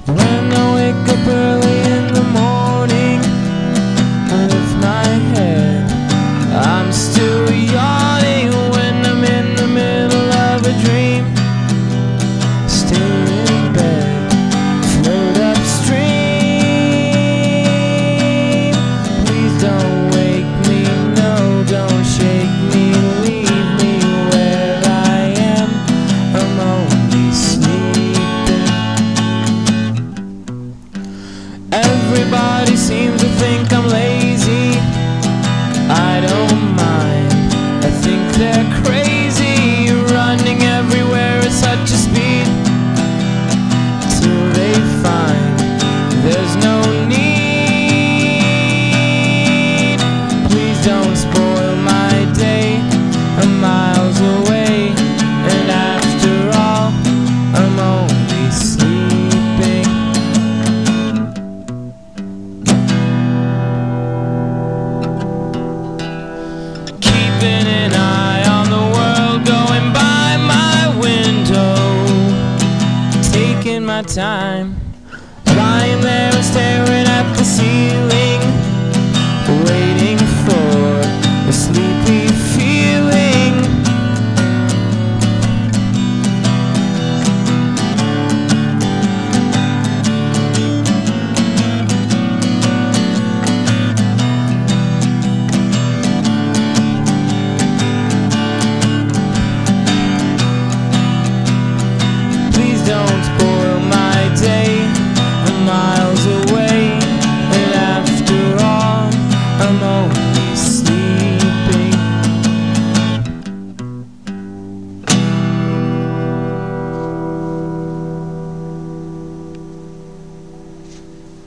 When I wake up early in the morning, I lift my head, I'm still yawning. When I'm in the middle of a dream, stay in bed, float upstream. Please don't wake me, no, don't shake me, leave me where I am, I'm only sleeping. Everybody seems to think I'm lazy, I don't mind, I think they're crazy, running everywhere at such a speed, till they find there's no need. Please don't spoil my day, I'm miles away, and after all, I'm only sleeping. Keeping an eye on the world going by my window, taking my time, lying there and staring at the ceiling, waiting